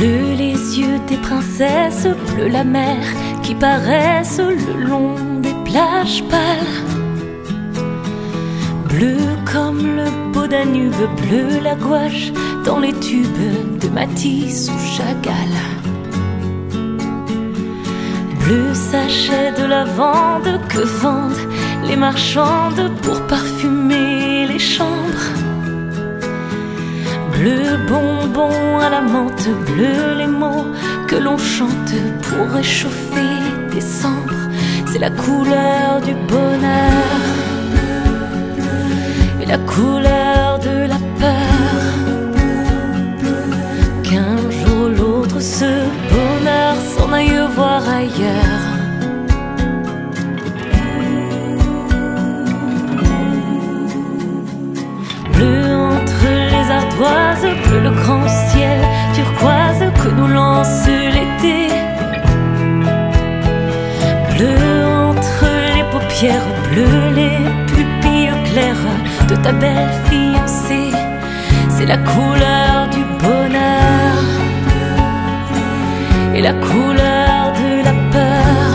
Bleu les yeux des princesses, bleu la mer qui paraissent le long des plages pâles. Bleu comme le beau Danube, bleu la gouache dans les tubes de Matisse ou Chagall. Bleu sachet de lavande que vendent les marchandes pour parfumer les chambres. Bleu bonbon à la menthe, bleu les mots que l'on chante pour réchauffer décembre. C'est la couleur du bonheur et la couleur de la peur. Qu'un jour ou l'autre ce bonheur s'en aille voir ailleurs. Bleu entre les ardoises, bleu le grand ciel turquoise que nous lance l'été. Bleu entre les paupières, bleu les pupilles claires de ta belle fiancée. C'est la couleur du bonheur et la couleur de la peur.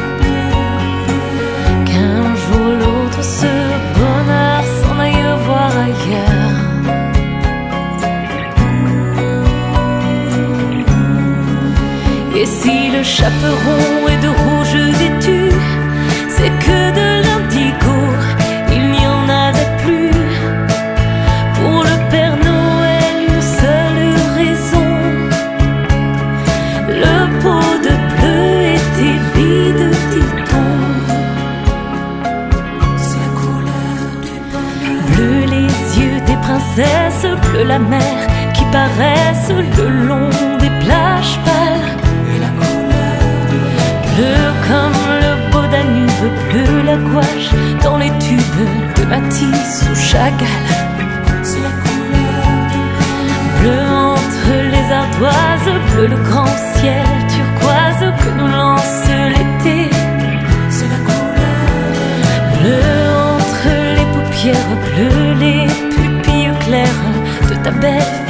Qu'un jour ou l'autre ce bonheur s'en aille voir ailleurs. Et si le chaperon est de rouge vêtu, c'est que de l'indigo il n'y en avait plus. Pour le Père Noël une seule raison, le pot de bleu était vide, dit-on. C'est la couleur du bonheur. Bleu les yeux des princesses, bleu la mer qui paraissent le long des plages pâles. Bleu comme le beau Danube, bleu la gouache dans les tubes de Matisse ou Chagall. C'est la couleur du bleu entre les ardoises, bleu le grand ciel turquoise que nous lance l'été. C'est la couleur bleu entre les paupières, bleu les pupilles claires de ta belle